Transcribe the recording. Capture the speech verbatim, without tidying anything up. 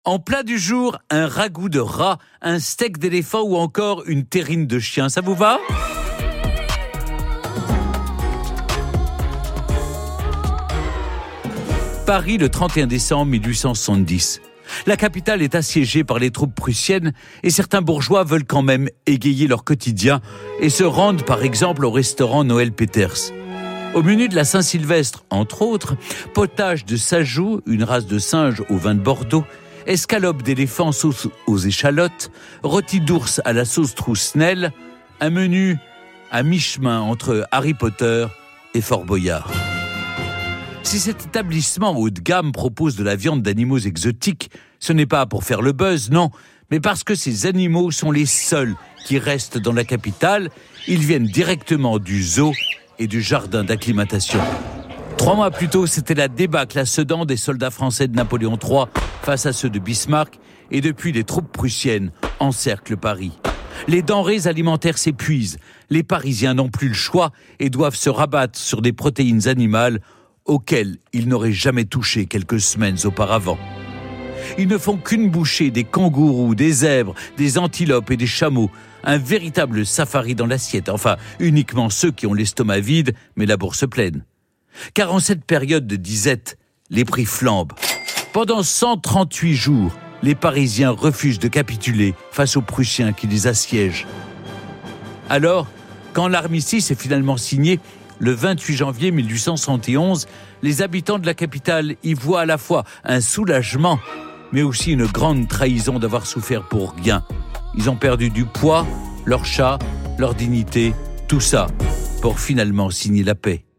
En plat du jour, un ragoût de rat, un steak d'éléphant ou encore une terrine de chien. Ça vous va ? Paris, le trente et un décembre mille huit cent soixante-dix. La capitale est assiégée par les troupes prussiennes et certains bourgeois veulent quand même égayer leur quotidien et se rendent par exemple au restaurant Noël Peters. Au menu de la Saint-Sylvestre, entre autres, potage de sajou, une race de singe au vin de Bordeaux, escalope d'éléphant sauce aux échalotes, rôti d'ours à la sauce Troussenel, un menu à mi-chemin entre Harry Potter et Fort Boyard. Si cet établissement haut de gamme propose de la viande d'animaux exotiques, ce n'est pas pour faire le buzz, non, mais parce que ces animaux sont les seuls qui restent dans la capitale. Ils viennent directement du zoo et du jardin d'acclimatation. Trois mois plus tôt, c'était la débâcle à Sedan des soldats français de Napoléon trois face à ceux de Bismarck, et depuis, les troupes prussiennes encerclent Paris. Les denrées alimentaires s'épuisent, les Parisiens n'ont plus le choix et doivent se rabattre sur des protéines animales auxquelles ils n'auraient jamais touché quelques semaines auparavant. Ils ne font qu'une bouchée des kangourous, des zèbres, des antilopes et des chameaux. Un véritable safari dans l'assiette. Enfin, uniquement ceux qui ont l'estomac vide, mais la bourse pleine. Car en cette période de disette, les prix flambent. Pendant cent trente-huit jours, les Parisiens refusent de capituler face aux Prussiens qui les assiègent. Alors, quand l'armistice est finalement signé, le vingt-huit janvier mille huit cent soixante et onze, les habitants de la capitale y voient à la fois un soulagement, mais aussi une grande trahison d'avoir souffert pour rien. Ils ont perdu du poids, leur chat, leur dignité, tout ça, pour finalement signer la paix.